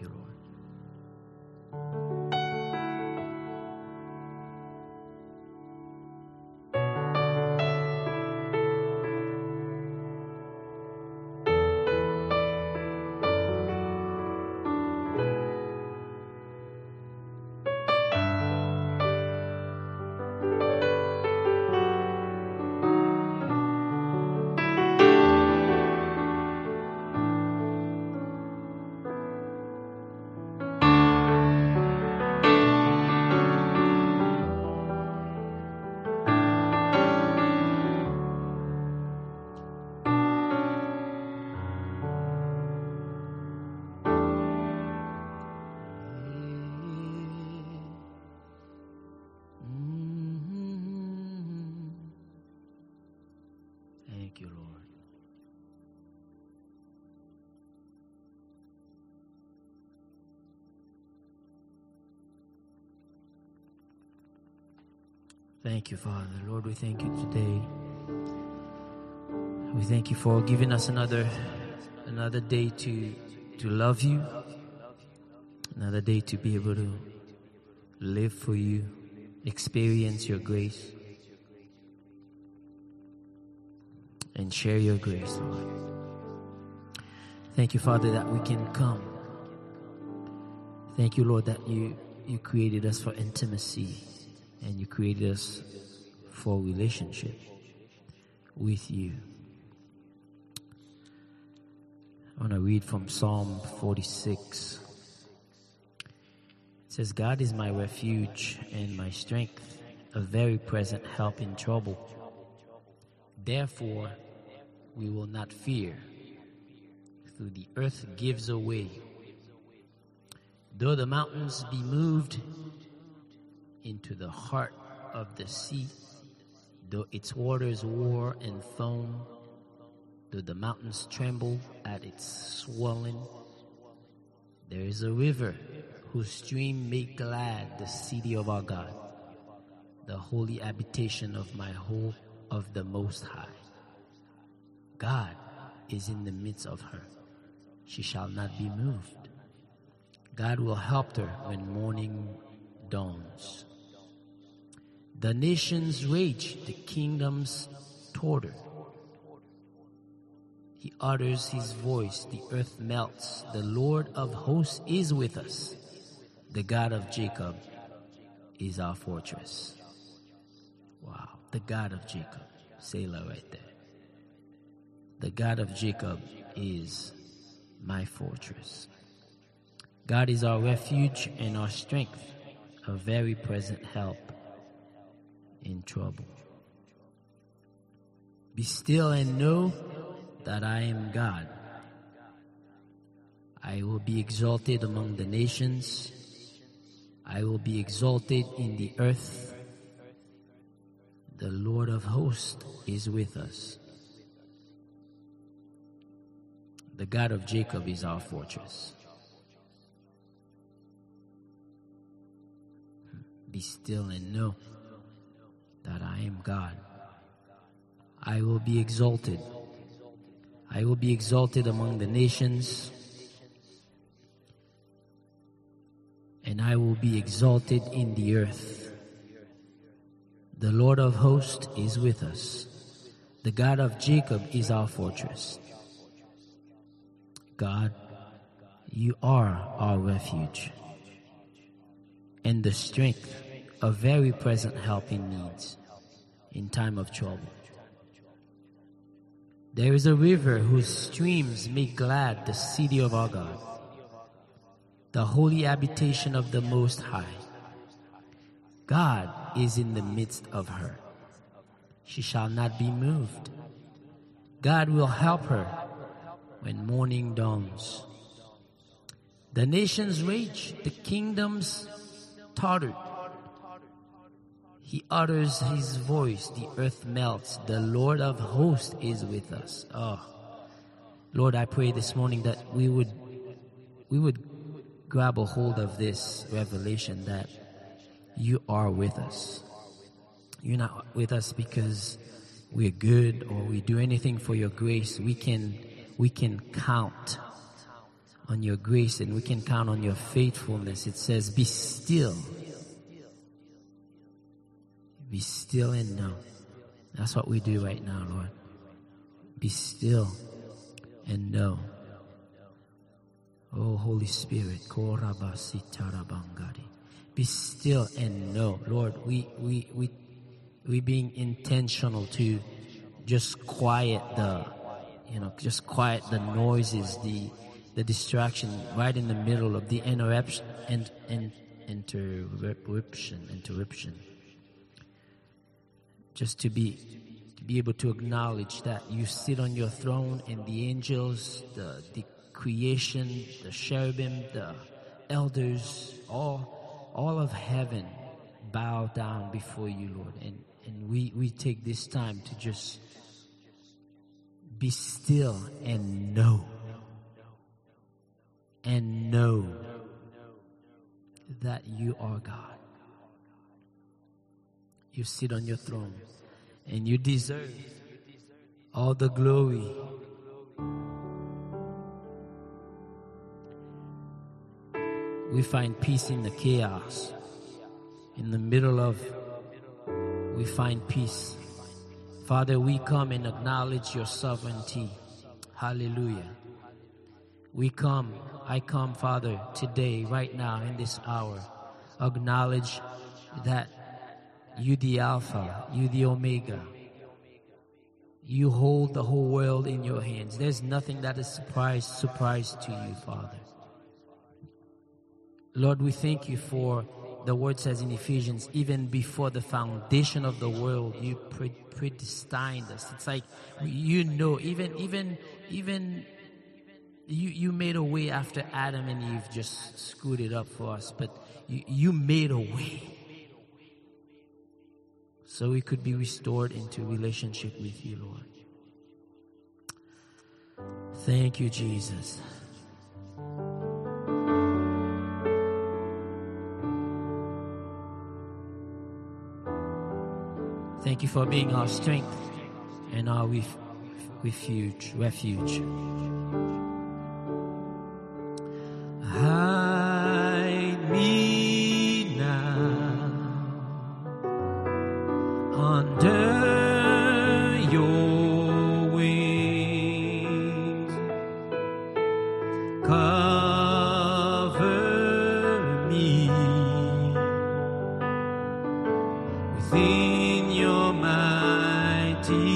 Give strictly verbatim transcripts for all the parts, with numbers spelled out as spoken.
you, Lord. Thank you, Lord. Thank you, Father. Lord, we thank you today. We thank you for giving us another another day to to love you, another day to be able to live for you, experience your grace, and share your grace, Lord. Thank you, Father, that we can come. Thank you, Lord, that you, you created us for intimacy and you created us for relationship with you. I want to read from Psalm forty-six. It says, God is my refuge and my strength, a very present help in trouble. Therefore, we will not fear, though the earth gives away. Though the mountains be moved into the heart of the sea, though its waters roar and foam, though the mountains tremble at its swelling, there is a river whose stream make glad the city of our God, the holy habitation of my hope of the Most High. God is in the midst of her. She shall not be moved. God will help her when morning dawns. The nations rage, the kingdoms totter. He utters his voice, the earth melts. The Lord of hosts is with us. The God of Jacob is our fortress. Wow, the God of Jacob. Selah right there. The God of Jacob is my fortress. God is our refuge and our strength, a very present help in trouble. Be still and know that I am God. I will be exalted among the nations. I will be exalted in the earth. The Lord of hosts is with us. The God of Jacob is our fortress. Be still and know that I am God. I will be exalted. I will be exalted among the nations, and I will be exalted in the earth. The Lord of hosts is with us. The God of Jacob is our fortress. God, you are our refuge and the strength, a very present help in needs, in time of trouble. There is a river whose streams make glad the city of our God, the holy habitation of the Most High. God is in the midst of her. She shall not be moved. God will help her when morning dawns. The nations rage, the kingdoms totter. He utters his voice, the earth melts. The Lord of hosts is with us. Oh, Lord, I pray this morning that we would, we would grab a hold of this revelation that you are with us. You're not with us because we're good or we do anything for your grace. We can, we can count on your grace, and we can count on your faithfulness. It says, be still. Be still and know. That's what we do right now, Lord. Be still and know. Oh, Holy Spirit. Be still and know. Lord, we, we, we, we being intentional to just quiet the, you know, just quiet the noises, the, the distraction right in the middle of the interruption and, and interruption, interruption. Just to be, to be able to acknowledge that you sit on your throne and the angels, the, the creation, the cherubim, the elders, all, all of heaven bow down before you, Lord. And, and we, we take this time to just be still and know. And know that you are God. You sit on your throne and you deserve all the glory. We find peace in the chaos. In the middle of, we find peace. Father, we come and acknowledge your sovereignty. Hallelujah. We come, I come, Father, today, right now, in this hour, acknowledge that you the Alpha, you the Omega. You hold the whole world in your hands. There's nothing that is surprise, surprise to you, Father. Lord, we thank you for, the word says in Ephesians, even before the foundation of the world, you pre- predestined us. It's like, you know, even, even, even, you, you made a way after Adam and Eve just screwed it up for us, but you, you made a way. So we could be restored into relationship with you, Lord. Thank you, Jesus. Thank you for being our strength and our ref- refuge. refuge. Hide me now under your wings. Cover me within your mighty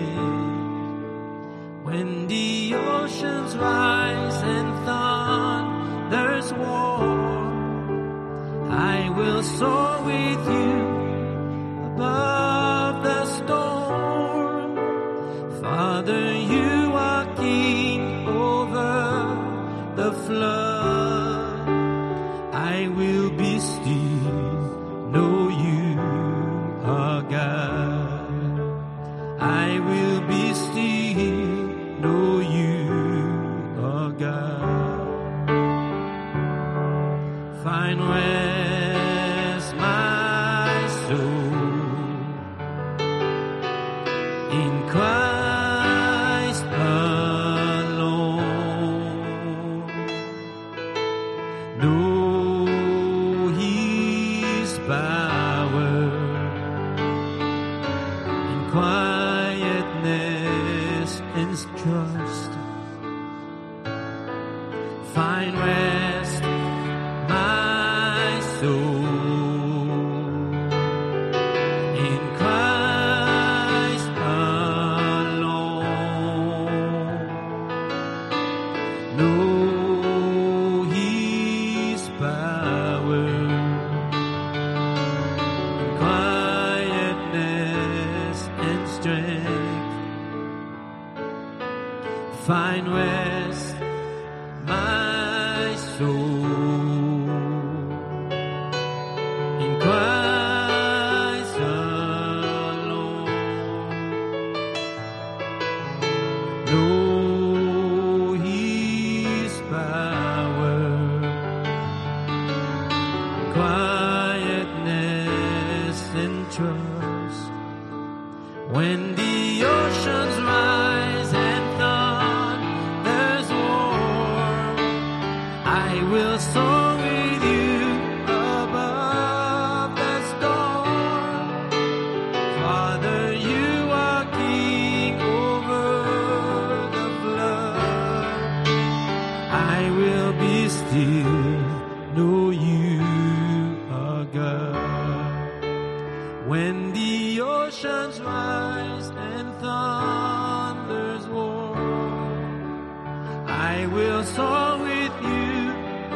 hand. When the oceans rise and thunders war, I will soar with you above the storm. Father, you are king over the flood. I will be still, know you are God. I will be still, know you are God. Find rest, my soul, in Christ alone. Know his power in quietness and trust. Find rest, my soul, in Christ alone. Know his power in quietness and strength. Find rest, my soul, in Christ alone. Know his power, quietness and trust. When the oceans rise and thunders roar, I will soar with you above the storm. Father, you are king over the flood. I will be still, know you are God. When the oceans rise and thunders roar, I will soar with you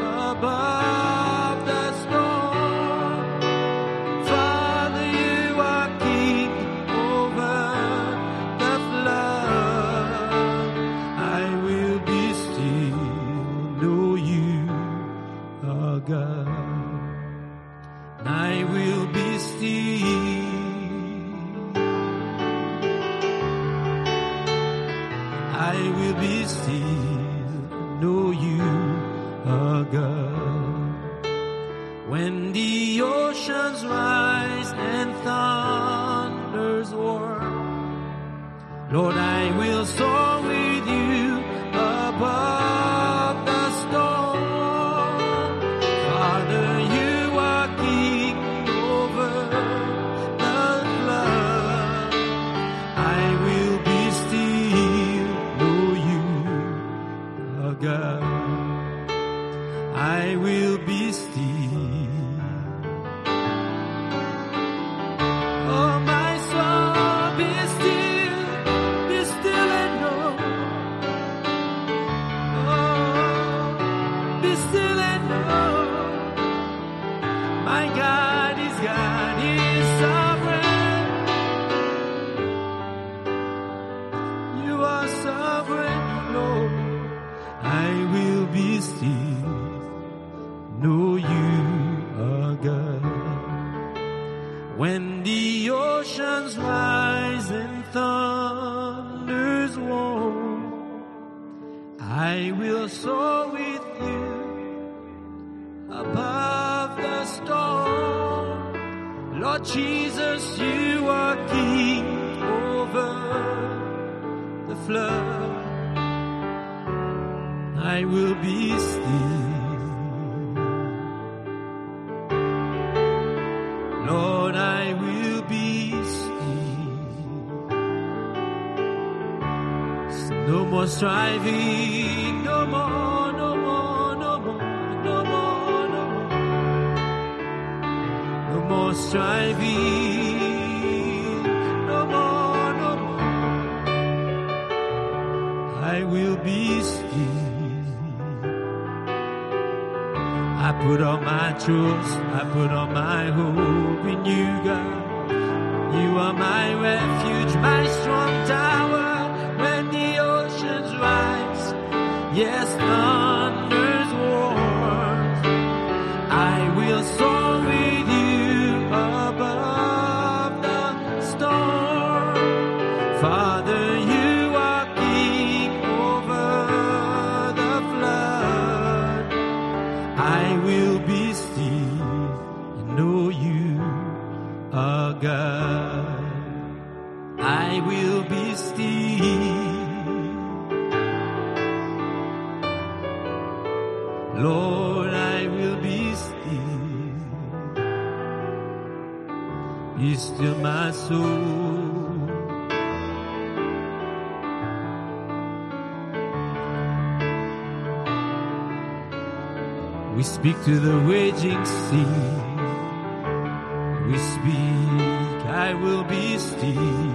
above the storm. Father, you are king over the flood. I will be still, know you are God. I will be still. I will be still, know you are God. When the oceans rise and thunders roar, Lord, I will soar with you above the storm. Father, you are king over the flood. I will be still, know you are God. I will be still. Oh, my soul, be still, be still and know. Oh, be still and know. My God is God, He is sovereign. You are sovereign, Lord. I will be still, know you are God. When the oceans rise and thunders roar, I will soar with you above the storm. Lord Jesus, you are king over the flood. I will be still. Lord, I will be still. No more striving, no more, no more, no more, no more, no more. No more striving, no more, no more. I will be still. I put all my trust, I put all my hope in you, God. You are my refuge, my strong tower. When the oceans rise, yes, thunders roar, I will soar with you above the storm. Father, you are king over the flood. I will be still and know you are God. I will be still. Lord, I will be still. Be still my soul. We speak to the raging sea. We speak, I will be still.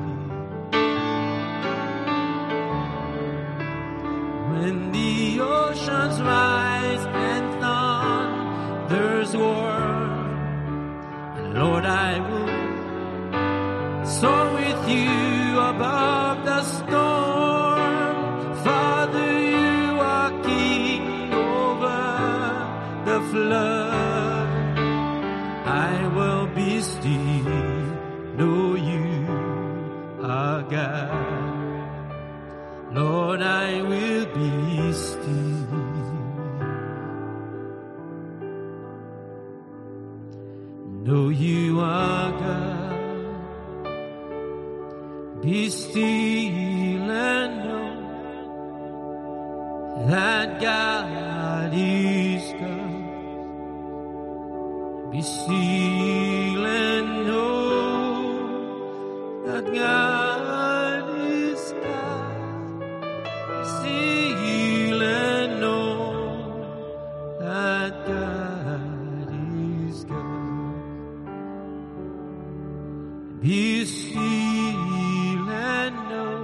When the oceans rise and thunders roar, Lord, I will soar with you above the storm. Father, you are king over the flood. I will be still, know you are God. Lord, I will be still. Know you are God. Be still and know that God is Be still and know that God is God. Be still and know that God is God. Be still and know,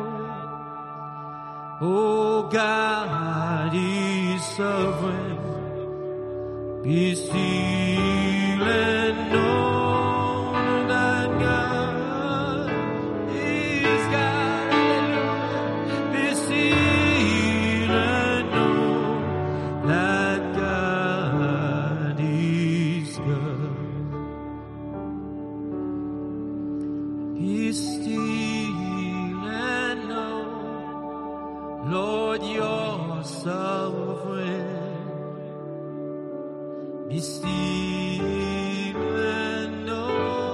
oh, God is sovereign. Be still and know that God is God. Hallelujah. Be still and know that God is God. Be still and know, Lord, you're sovereign. Be still and know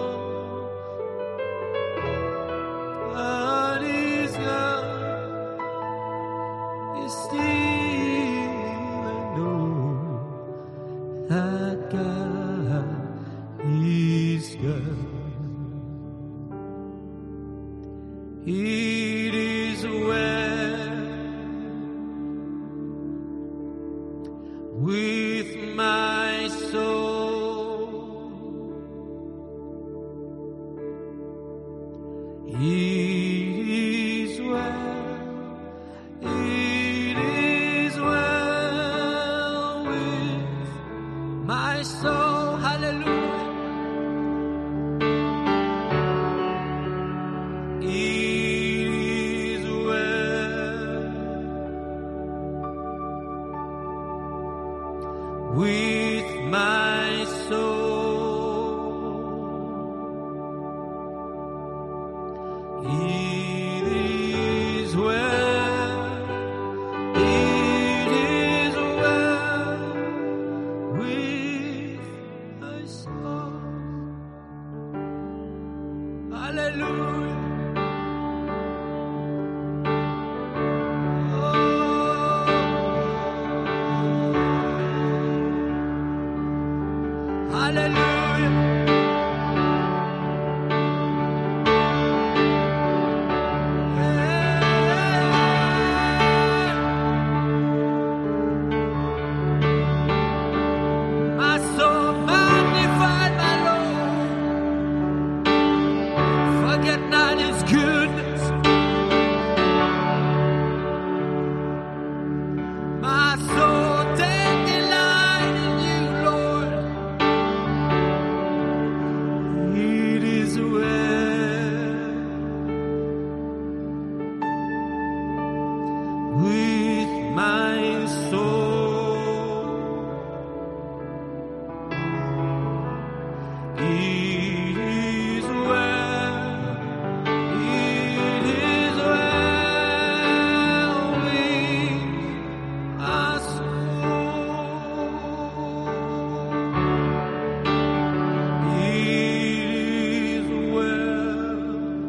God is God. Be still and know that God is God. It is well with my soul. It is well, it is well with my soul. Hallelujah. It is well with my soul. It is well, it is well with my soul. Hallelujah. Hallelujah. My soul magnify my Lord. Forget not his goodness. My soul take delight in you, Lord. It is well with my soul. It is well, it is well with my soul. It is well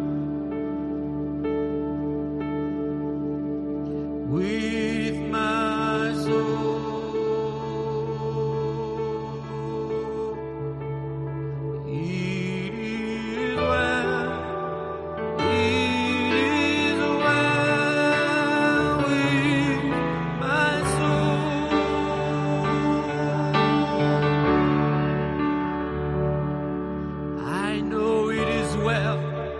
with my soul. It is well, it is well with my soul. I know it is well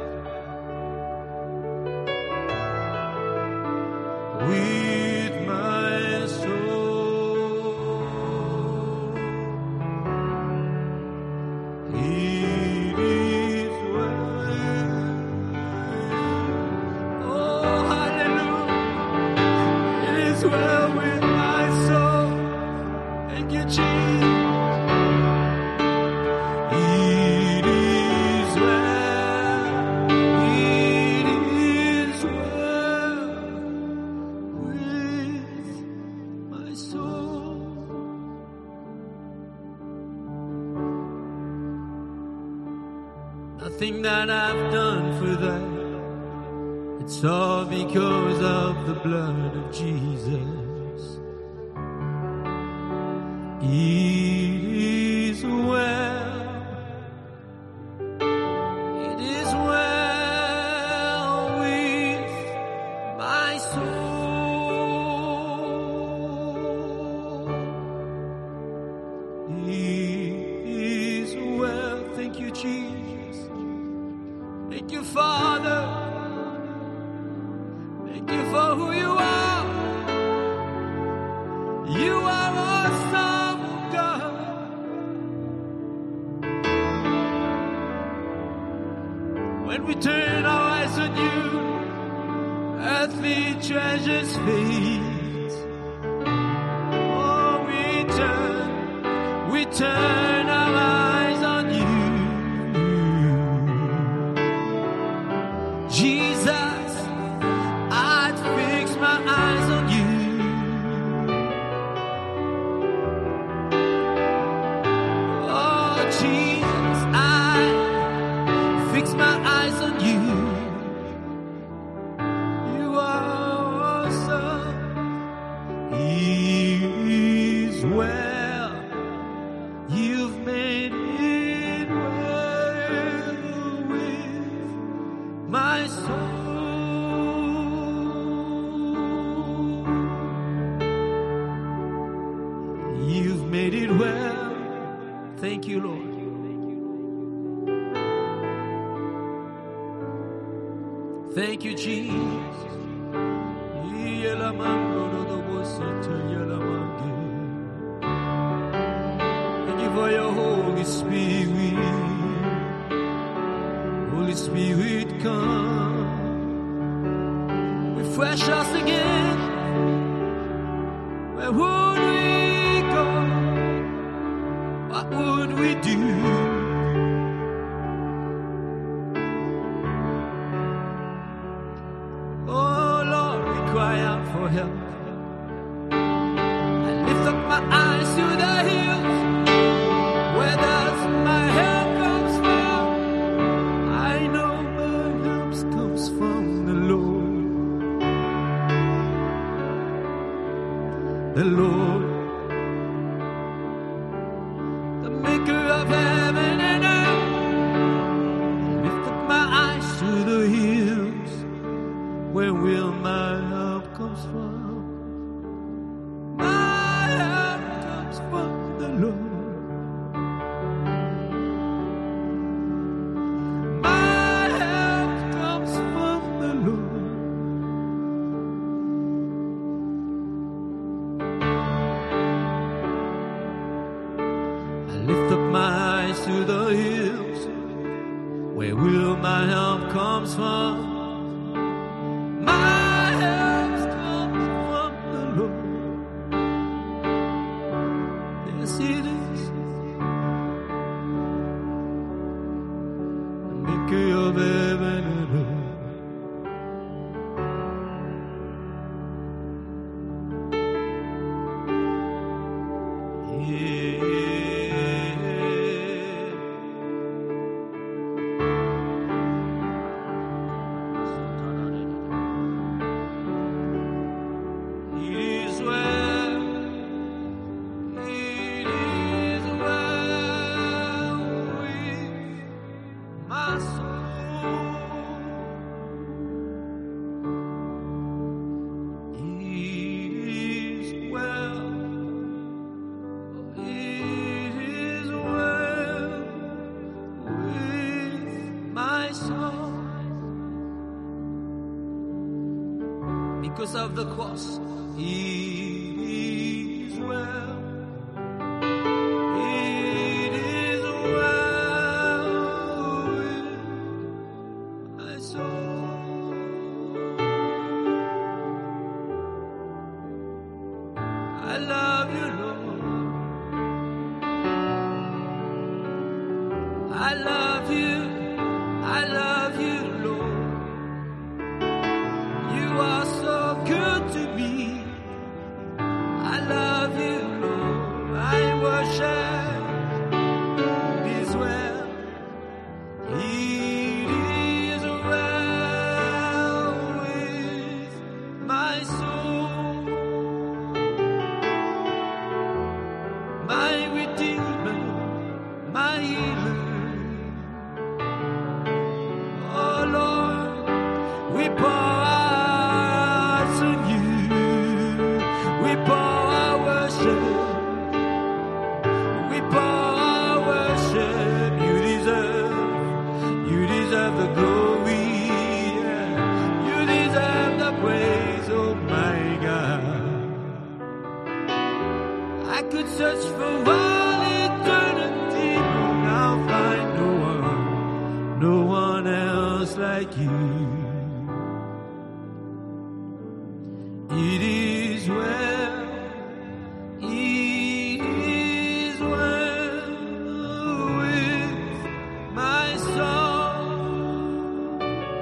with my soul. It is well. Oh, hallelujah. It is well with my soul. Thank you, Jesus. It is well. It is well with my soul. Nothing that I've done for that. It's all because of the blood of Jesus. It is well. Lord, we turn our eyes on you. Earthly treasures fade. Oh, we turn, we turn our eyes on you. Jesus, I'd fix my eyes on you. Oh, Jesus, I fix my eyes on you. You are awesome. He is well. You've made it well with my soul. You've made it well. Thank you, Lord. Thank you, Jesus. Thank you for your Holy Spirit. Holy Spirit, come. Refresh us again. Where would we go? What would we do? For help, I lift up my eyes to the hills. Where does my help comes from? I know my help comes from the Lord. The Lord, the maker of heaven and earth. I lift up my eyes to the hills. Where will my help comes from? My help comes from the Lord. My help comes from the Lord. I lift up my eyes to the hills. Where will my help comes from? Because of the cross, it is well. It is well with my soul. I love you, Lord. I love you. I love you, Lord. You are so good to me. I love you, Lord. I worship is well. It is well with my soul. My Redeemer, my healer. Oh Lord, we pour search for all eternity, but I'll find no one, no one else like you. It is well, it is well with my soul.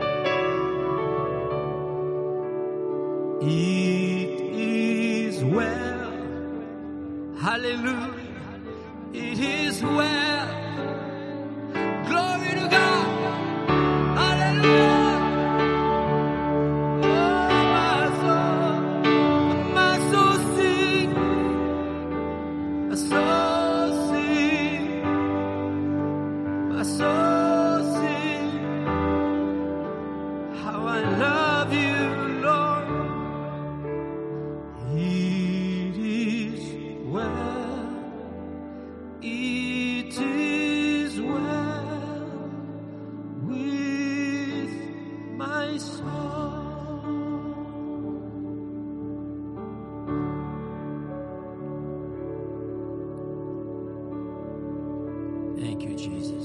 It is well, hallelujah. It is well. Glory to God. Hallelujah. Oh, my soul, my soul sing, my soul sing, my soul sing. How I love you, Lord. It is well. It is well with my soul. Thank you, Jesus.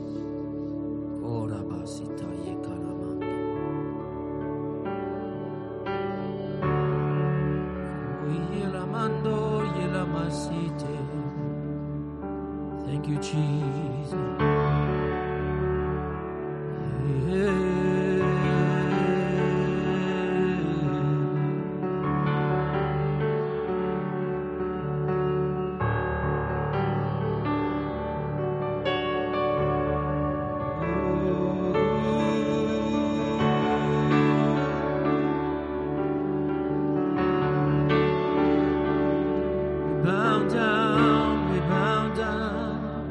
Thank you, Jesus. Bow down, we bow down.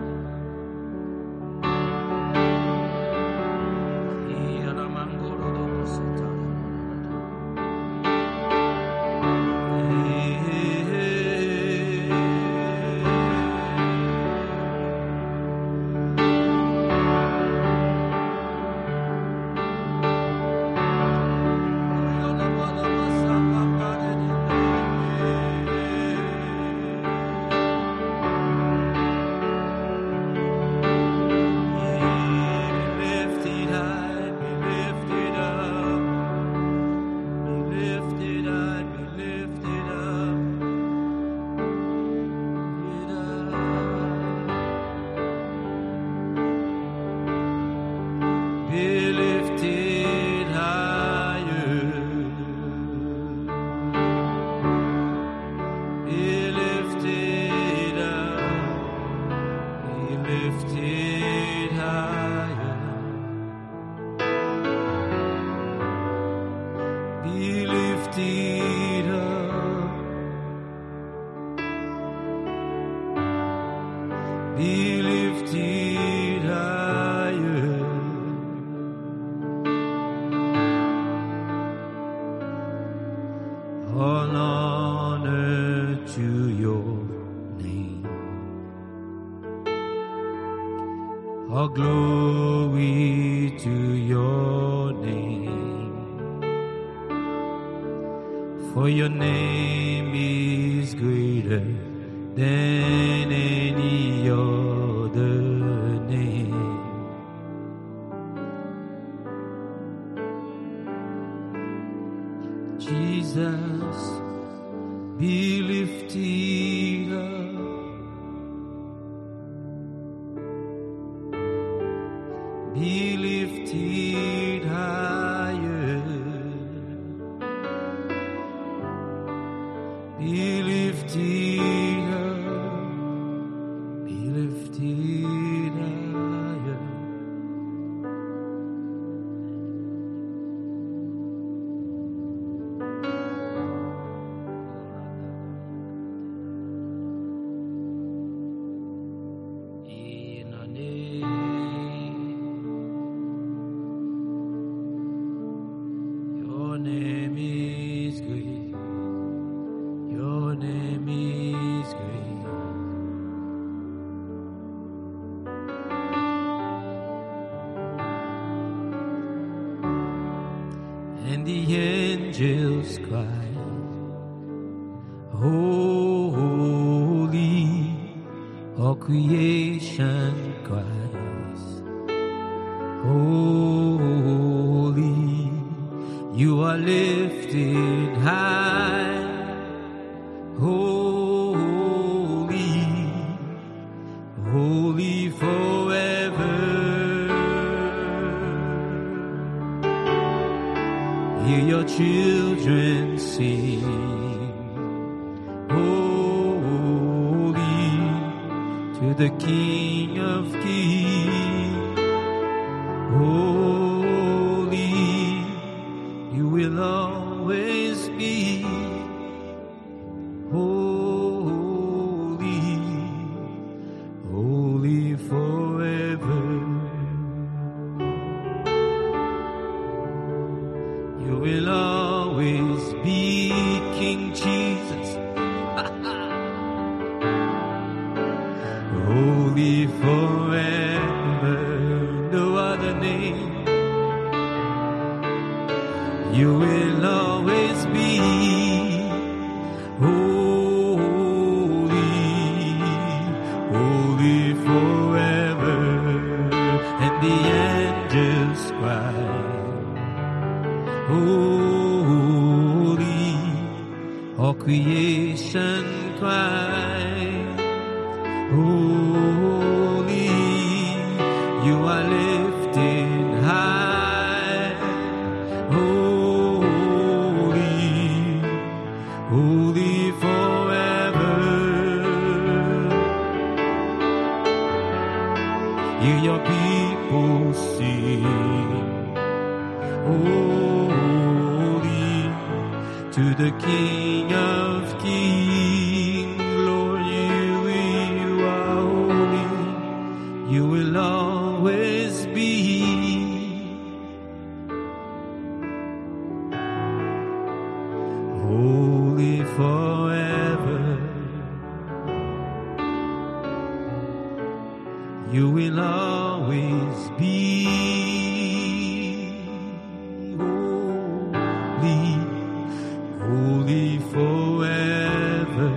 Be lifted higher. All honor to your name. All glory to your name. For your name is greater than any other name. Jesus, be lifted up. Be lifted higher. Be lifted up. Be lifted higher. In a name, your name is great. Your name is great. And the angels cry, holy, all creation cries, holy. You are lifted high, holy, holy forever. Hear your children sing, holy to the King of Kings. Holy, you will always be. Holy, holy forever. You will always be King Jesus. Holy forever, no other name. You will always be holy, holy forever. And the angels cry, holy, all creation cries, holy, you are lifted high, holy, holy forever. Hear your people sing, holy to the King of Kings. Lord, you, you are holy. You will always be holy forever. You will always be holy, holy forever.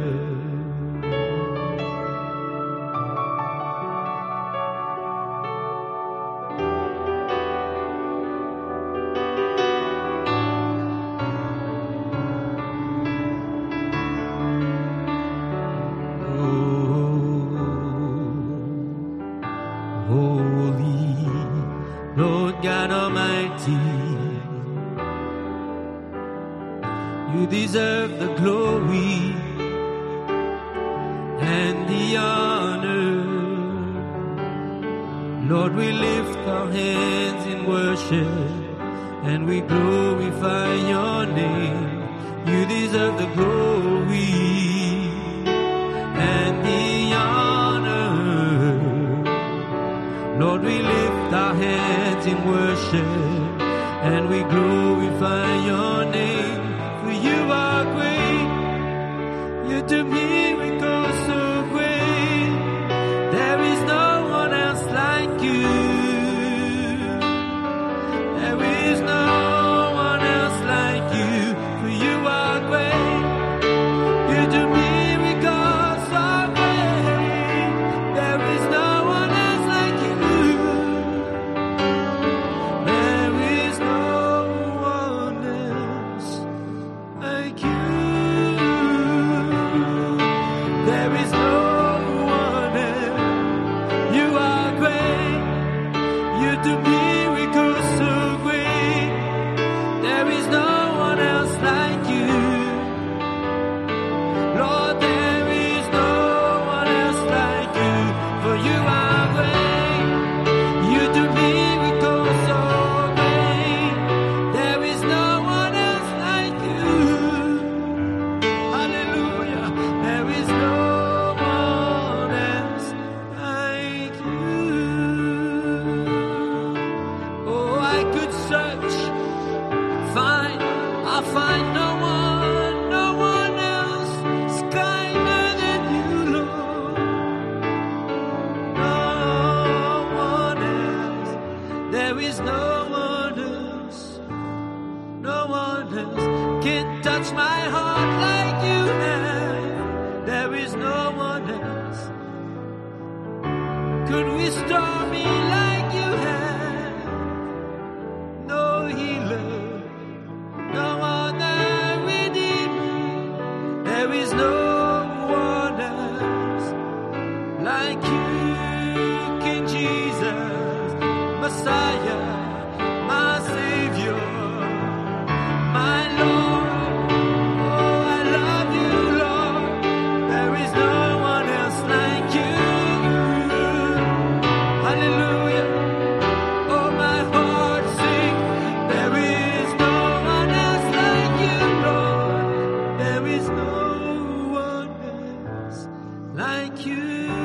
Holy, Lord God Almighty, you deserve the glory and the honor. Lord, we lift our hands in worship and we glorify your name. You deserve the glory and the honor. Lord, we lift our hands in worship and we glorify your name. For you are great, you do miracles so great. There is no one else like you. There is no one else like you. For you are great, you do miracles so great. There is no one else like you. There is no one else like you. There is no one else. You are great. You do miracles so great. There is no one else like you. Lord, there is no one else like you. For you are great. You do miracles so great. There is no one else like you. Hallelujah. There is no one else like you. Oh, I could search, find, I'll find no one, no one else is kinder than you, Lord. No one else. There is no one else. No one else can touch my heart like you have. There is no one else could restore me like you have. No healer like you, King Jesus, Messiah, my Savior, my Lord. Oh, I love you, Lord. There is no one else like you. Hallelujah. Oh, my heart sing. There is no one else like you, Lord. There is no one else like you.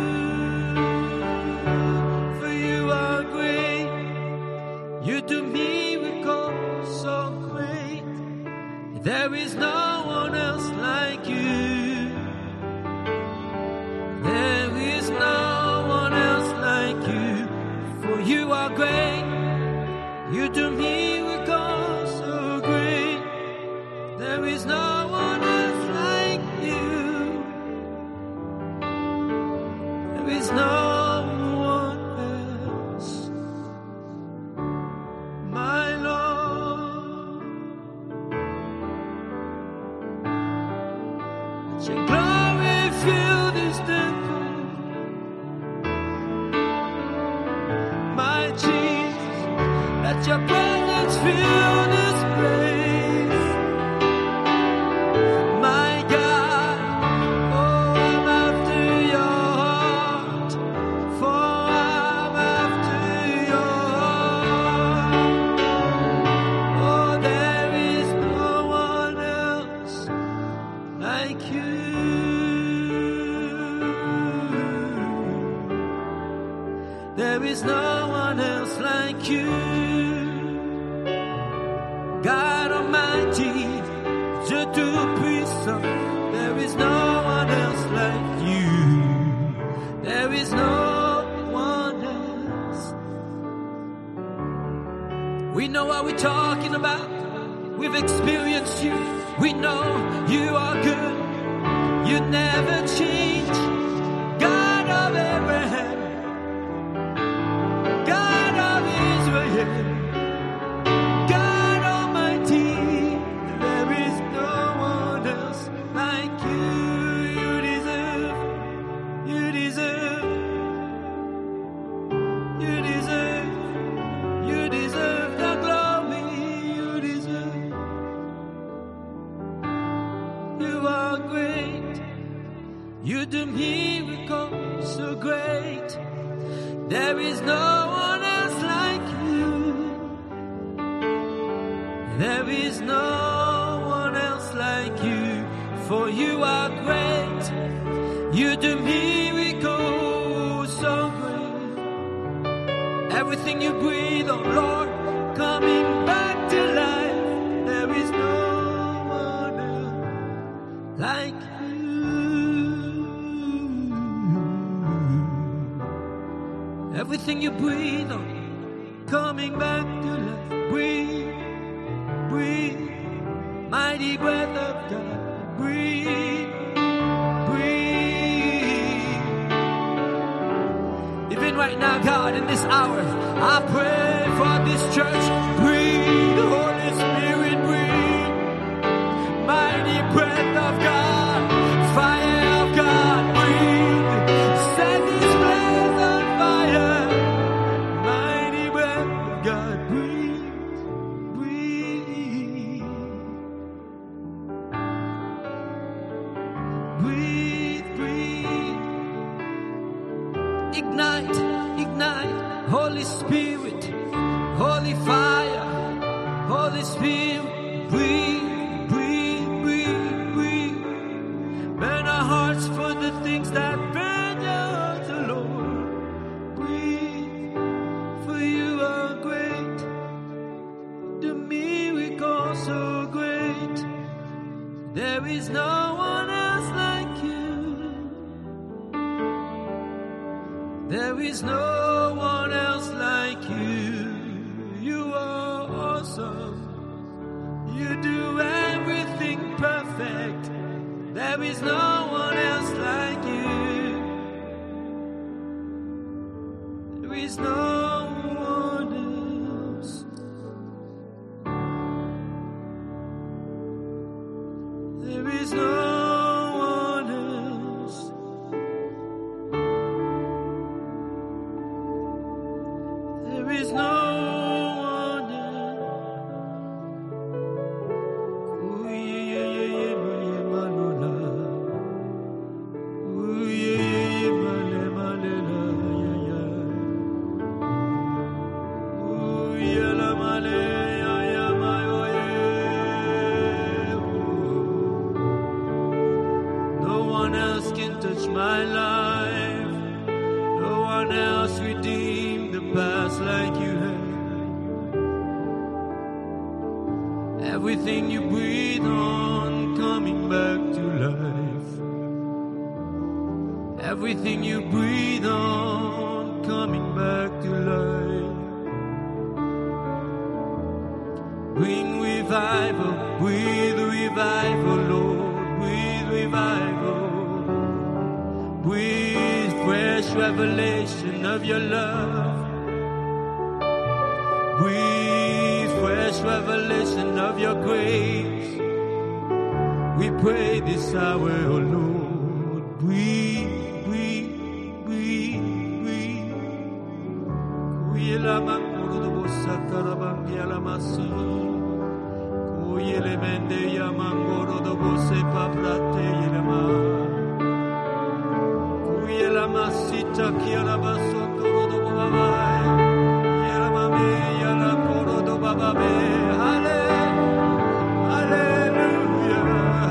For you are great. You do miracles so great. There is no one else like you. There is no one else like you. For you are great. You do miracles so great. There is no one else like you. There is no one else, my Lord. Let your glory fill this temple, my Jesus. Let your presence fill this place, my God. Oh, I'm after your heart, for I'm after your heart. Oh, there is no one else like you. There is no one else like you. God Almighty, Je Tout-Puissant, there is no one else like you. There is no one else. We know what we're talking about. We've experienced you. We know you are good. You never change. God of Abraham, God of Israel, God Almighty, there is no one else like you. You deserve, you deserve, you deserve, you deserve the glory. You deserve. You are great. You do miracles so great. There is no one else like you. There is no one else like you. For you are great. You do miracles so great. Everything you breathe on, Lord, coming back to life. There is no one else like you. Everything you breathe on, coming back to life. Breathe, breathe, mighty breath of God. Breathe, breathe. Even right now, God, in this hour, I pray for this church. Breathe, Holy Spirit, breathe. Mighty breath of God, fire of God, breathe. Set this place on fire. Mighty breath of God, breathe, breathe. Breathe, breathe. Ignite, ignite. Holy Spirit, Holy fire, Holy Spirit, breathe, breathe, breathe, breathe. Burn our hearts for the things that burn your heart, oh Lord. Breathe, for you are great. The miracle so great. There is no one else like you. There is no one else like you. You are awesome. You do everything perfect. There is no one else like you. There is no one else. There is no one else. redeem the past like you have. Everything you breathe on coming back to life. Everything you breathe on coming back to life. Bring revival, breathe revival, Lord, breathe revival. Breathe fresh revelation of your love. Breathe fresh revelation of your grace. We pray this hour, oh Lord. Breathe, breathe, breathe, breathe. Kuyela mangoro do bosakara bangia la masi. Kuyele mende ya mangoro do bose pabrate yelema. Kuyela masita kiela basokoro do babai. Yela mame yela koro do bababe. Hallelujah, hallelujah,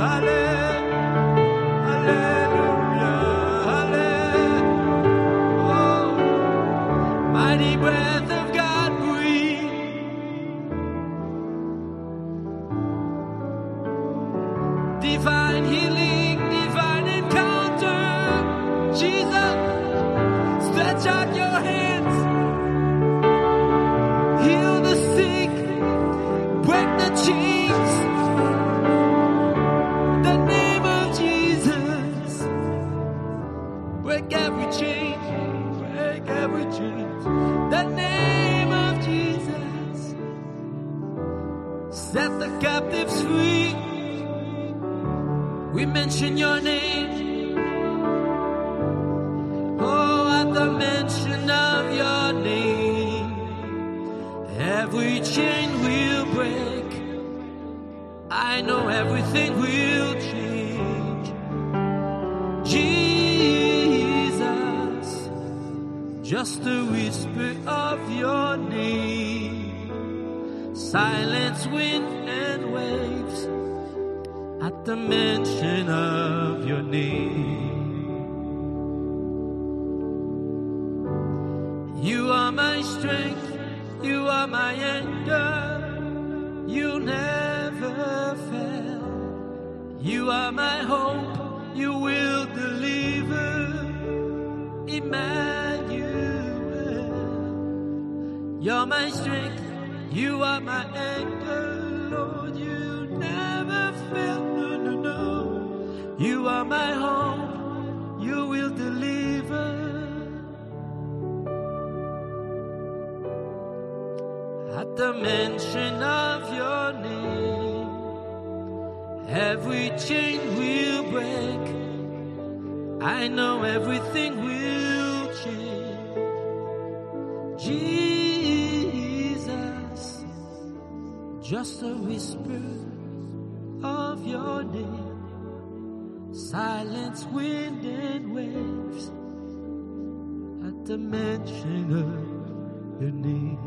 hallelujah, hallelujah. Oh, mighty breath of God, breathe. Divine healing, divine encounter. Jesus, stretch out your hands. Heal the sick, break the chains. The name of Jesus. Break every chain, break every chain. The name of Jesus. Set the captives free. We mention your name. Oh, at the mention of your name, every chain will break. I know everything will change. Jesus, just a whisper of your name, silence wind and waves at the mention of your name. You are my strength, you are my anchor, you never fail. You are my hope, you will deliver, Emmanuel. You're my strength, you are my anchor, Lord, you never fail, no, no, no. You are my hope, you will deliver. At the mention of your name, every chain will break. I know everything will change. Jesus, just a whisper of your name, silence wind and waves at the mention of your name.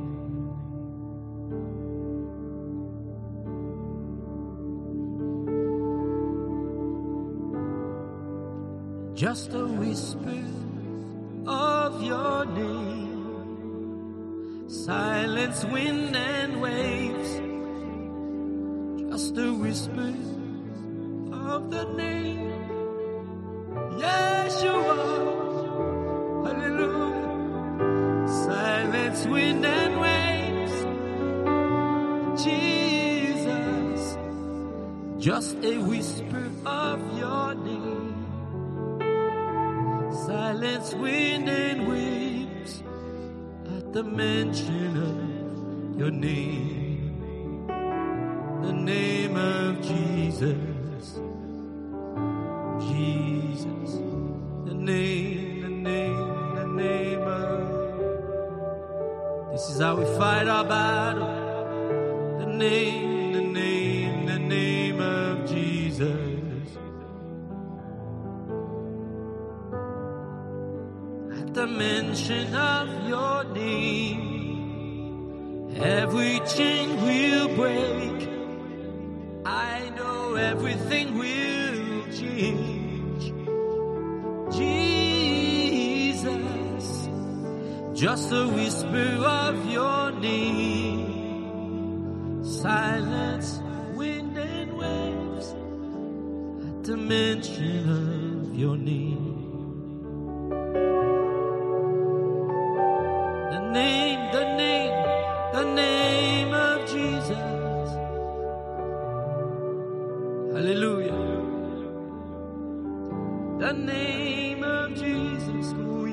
Just a whisper of your name, silence wind and waves. Just a whisper of the name, Yeshua, hallelujah. Silence wind and waves, Jesus. Just a whisper of your name, silence wind and waves at the mention of your name, the name of Jesus, Jesus, the name, the name, the name of. This is how we fight our battle. The name, the name, the name of Jesus. The mention of your name, every chain will break. I know everything will change. Jesus, Just a whisper of your name, silence wind and waves at the mention of your name. The name, the name, the name of Jesus. Hallelujah. The name of Jesus.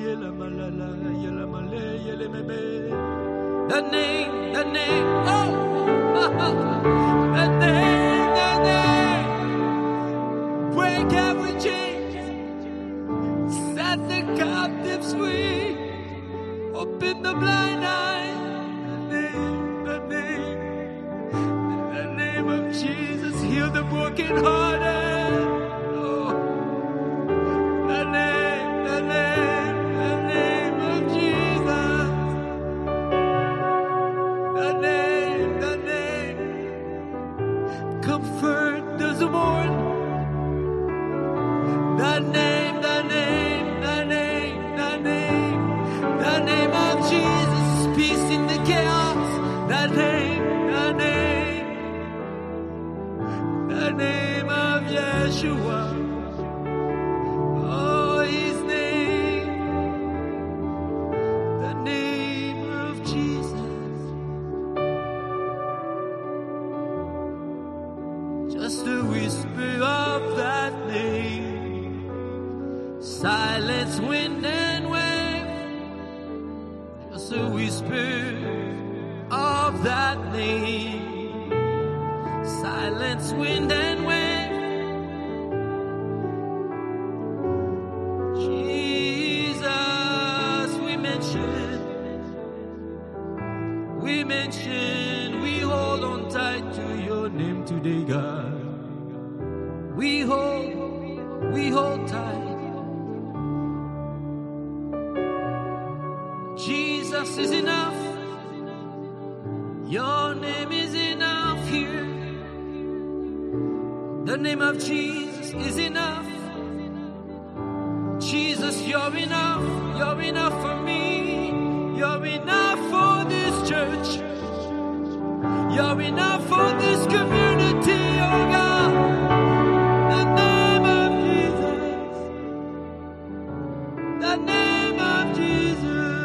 The name, the name, oh, the name, the name, break every chain, set the captives free, open the blind eyes. The name, the name, the name of Jesus, heal the brokenhearted. Oh, the name, the name, the name of Jesus. The name, the name, comfort those who mourn. The name, the name, the name, the name, the name of Jesus, peace in the chaos. The name, the name, the name of Yeshua. Oh, his name, the name of Jesus. Just a whisper of that name, silence wind and wave. Just a whisper of that name, silence wind and wave. Jesus, we mention, we mention, we hold on tight to your name today, God. We hold, we hold tight. Jesus is enough. Your name is enough here. The name of Jesus is enough. Jesus, you're enough. You're enough for me. You're enough for this church. You're enough for this community, oh God. The name of Jesus. The name of Jesus.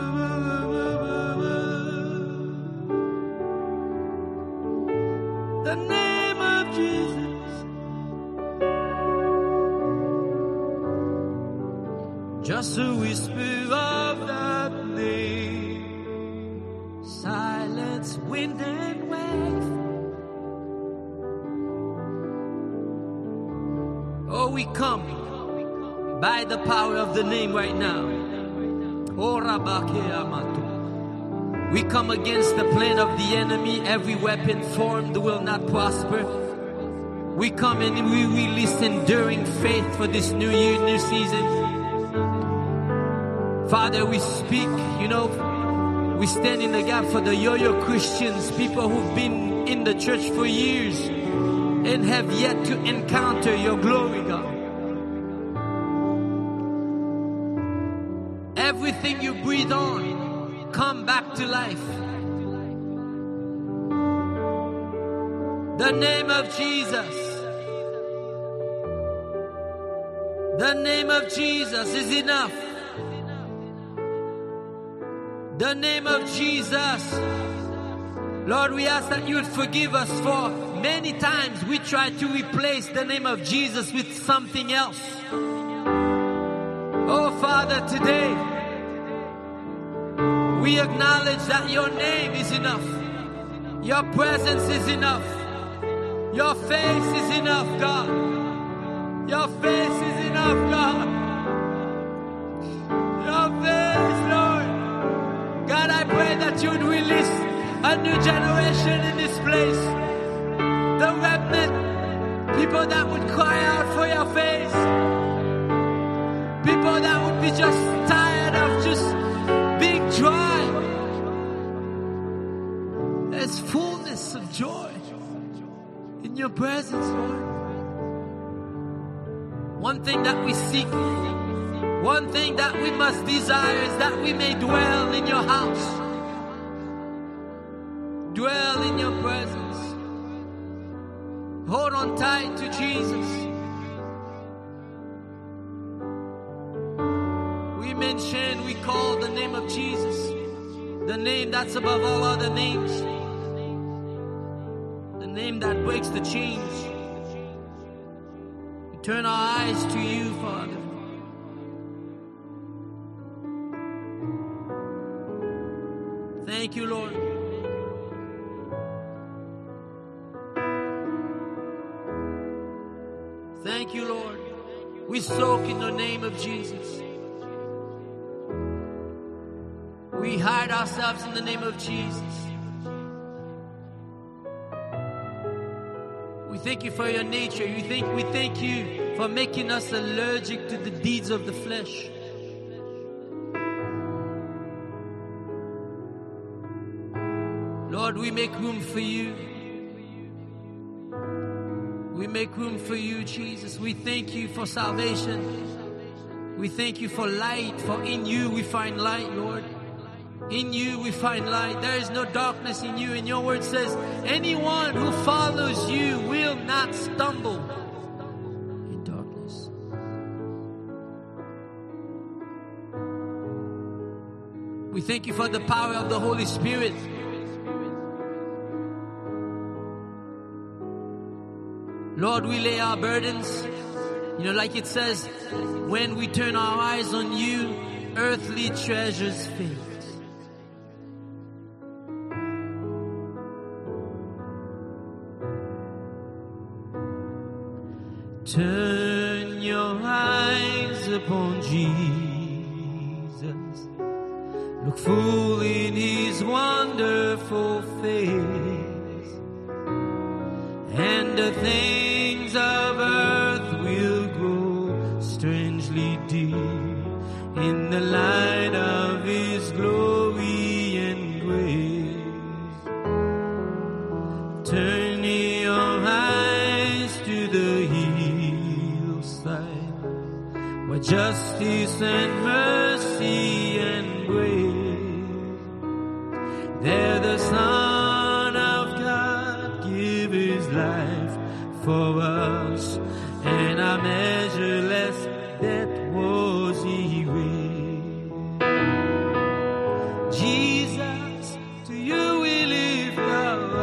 The name of Jesus. Just a whisper of that name, silence wind and wave. Oh, we come by the power of the name right now. Oh, Rabake Amato. We come against the plan of the enemy. Every weapon formed will not prosper. We come and we release enduring faith for this new year, new season. Father, we speak, you know, we stand in the gap for the yo-yo Christians, people who've been in the church for years and have yet to encounter your glory, God. Everything you breathe on, come back to life. The name of Jesus. The name of Jesus is enough. The name of Jesus. Lord, we ask that you would forgive us for many times we try to replace the name of Jesus with something else. Oh, Father, today we acknowledge that your name is enough. Your presence is enough. Your face is enough, God. Your face is enough, God. Your face, Lord. God, I pray that you would release a new generation in this place. The remnant, people that would cry out for your face. People that would be just tired of just being dry. There's fullness of joy in your presence, Lord. One thing that we seek One thing that we must desire is that we may dwell in your house. Dwell in your presence. Hold on tight to Jesus. We mention, we call the name of Jesus, the name that's above all other names, the name that breaks the chains. We turn our eyes to you, Father. Thank you, Lord. Thank you, Lord. We soak in the name of Jesus. We hide ourselves in the name of Jesus. We thank you for your nature. We thank, we thank you for making us allergic to the deeds of the flesh. Lord, we make room for you. We make room for you, Jesus. We thank you for salvation. We thank you for light, for in you we find light, Lord. In you we find light. There is no darkness in you. And your word says, anyone who follows you will not stumble in darkness. We thank you for the power of the Holy Spirit. Lord, we lay our burdens. You know, like it says, when we turn our eyes on you, earthly treasures fade. Turn your eyes upon Jesus. Look full in his wonderful face, and the things of earth will grow strangely deep in the light of his glory and grace. Turn your eyes to the hillside, where justice and mercy and grace, there the Son of God give his life for us, and our measureless debt was erased. Jesus, to you we lift our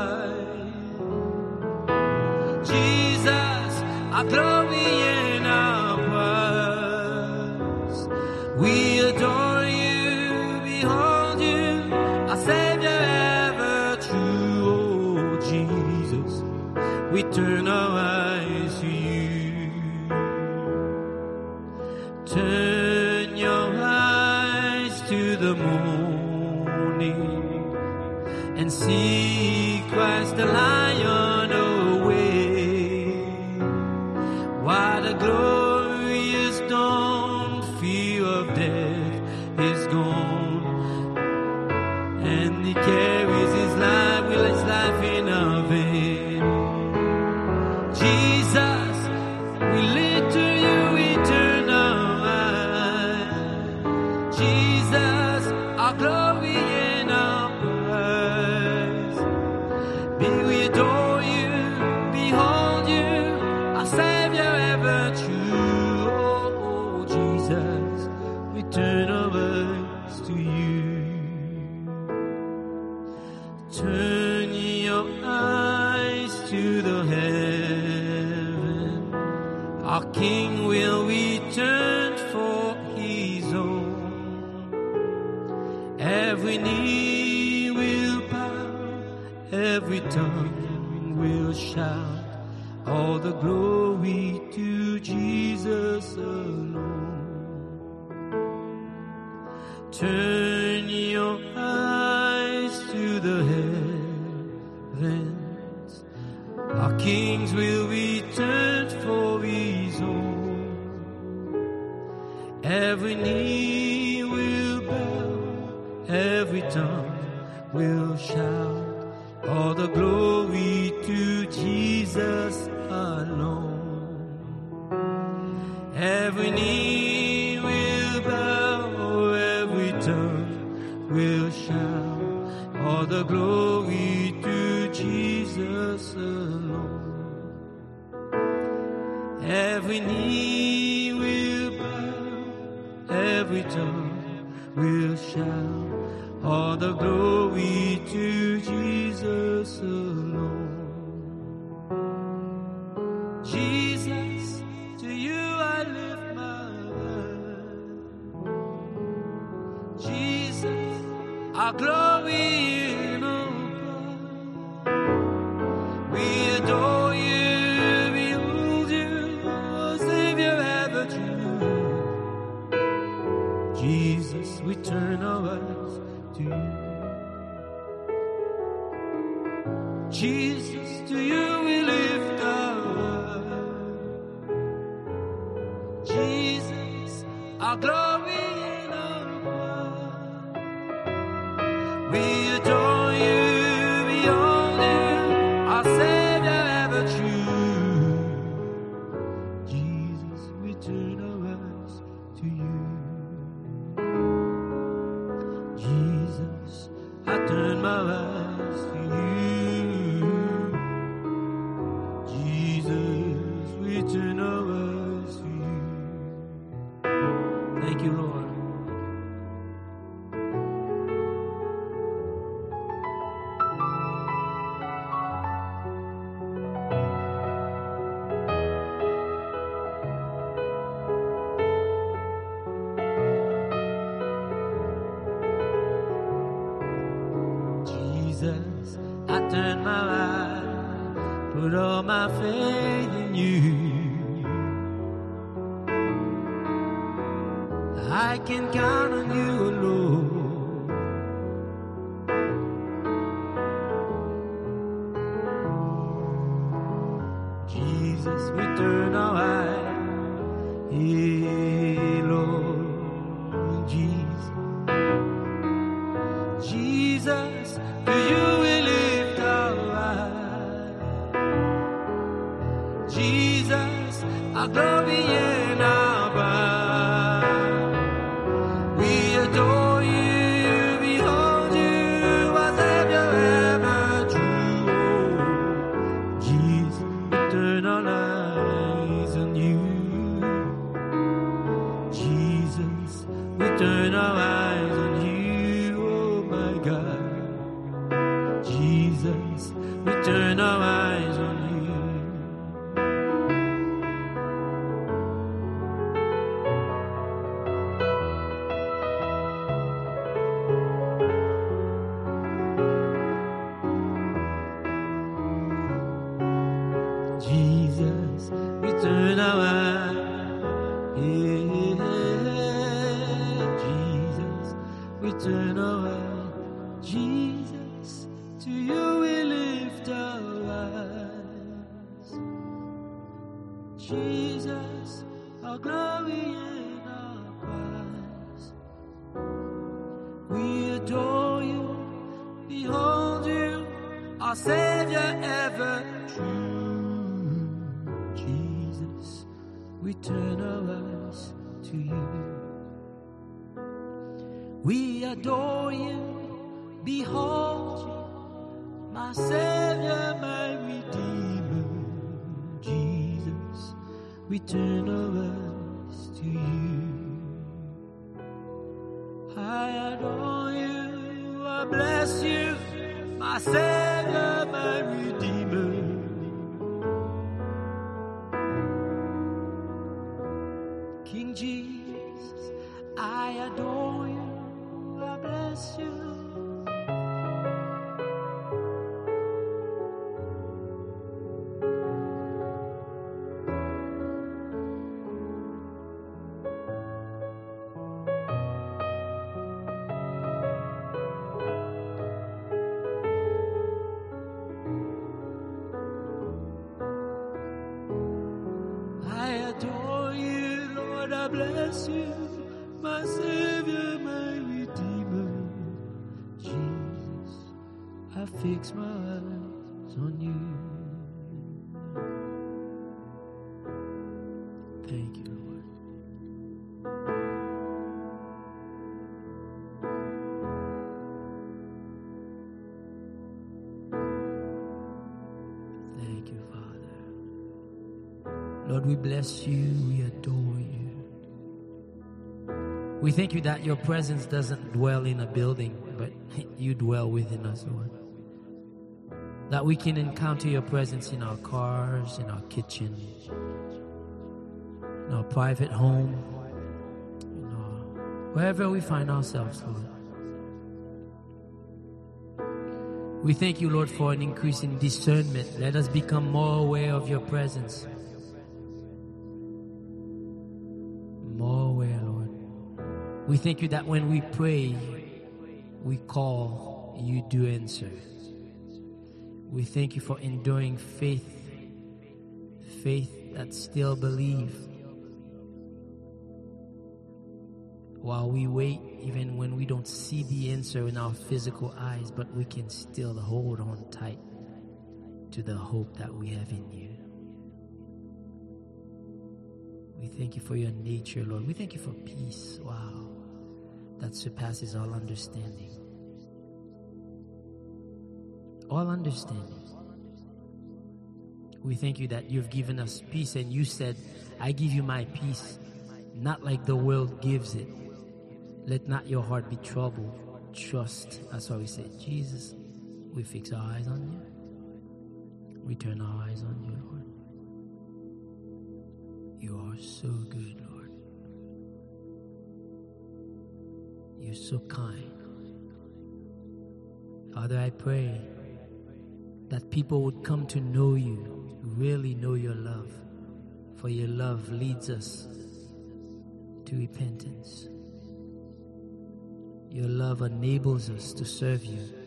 eyes. Jesus, our glory and our prize. We adore you, behold you, our Savior ever true. Oh, Jesus, we turn our eyes to you. Turn your eyes to the morning and see Christ the Lion away. What a glorious dawn, fear of death is gone, and he carries his life, will his life in our vein. Jesus, we live to you, we turn our eyes. Jesus, our glory and our prize. Be we adore you, behold you, our Savior ever true. Oh, oh, Jesus, we turn our eyes to you. Turn your eyes to the heaven. Our King will return for his own. Every knee will bow, every tongue will shout, all the glory to Jesus alone. Turn your eyes to the heavens. Our kings will return for his own. Every knee will bow, every tongue will shout, all the glory to Jesus alone. Every knee will all the glory to Jesus alone. Every knee will bow, every tongue will shout, all the glory to Jesus alone. Jesus, to you I lift my voice. Jesus, our glory in our pride. We adore you, behold you, our Savior ever true. Jesus, we turn our eyes to you. Jesus, to you we lift our eyes. Jesus, our glory in our pride. We adore you, behold you, our Savior ever true. Jesus, we turn our eyes to you. Jesus, I turn my eyes to you. Jesus, we turn our eyes to you. Thank you, Lord. Jesus, I turn my life, put all my faith in you. I can count on you alone. Jesus, we turn our eyes, hey Lord, Jesus. Jesus, to you we lift our eyes. Jesus, our glory and our pride. We adore you, behold you, our Savior ever true. Jesus, we turn our eyes on you. Jesus, we turn our eyes on you, oh my God. Jesus, we turn our eyes on you. Jesus, we turn our eyes. Yeah, Jesus, we turn our eyes. Jesus, to you we lift our eyes. Jesus, our glory and our prize. We adore you, behold you, our Savior ever true. Jesus, we turn our eyes to you. We adore you, behold you, my Savior, my Redeemer. Jesus, we turn our eyes to you. I adore you, I bless you, my Savior, my Redeemer. King Jesus, I adore you, I bless you. I adore you, Lord, I bless you, my Savior, my Redeemer. Jesus, I fix my eyes on you. Thank you, Lord. Lord, we bless you, we adore you. We thank you that your presence doesn't dwell in a building, but you dwell within us, Lord. That we can encounter your presence in our cars, in our kitchen, in our private home, in our, wherever we find ourselves, Lord. We thank you, Lord, for an increase in discernment. Let us become more aware of your presence. More aware, Lord. We thank you that when we pray, we call, you do answer. We thank you for enduring faith, faith that still believes. While we wait, even when we don't see the answer in our physical eyes, but we can still hold on tight to the hope that we have in you. We thank you for your nature, Lord. We thank you for peace, wow, that surpasses all understanding. All understanding. We thank you that you've given us peace, and you said, I give you my peace, not like the world gives it. Let not your heart be troubled. Trust. That's why we say, Jesus, we fix our eyes on you. We turn our eyes on you, Lord. You are so good, Lord. You're so kind. Father, I pray that people would come to know you, really know your love. For your love leads us to repentance. Your love enables us to serve you.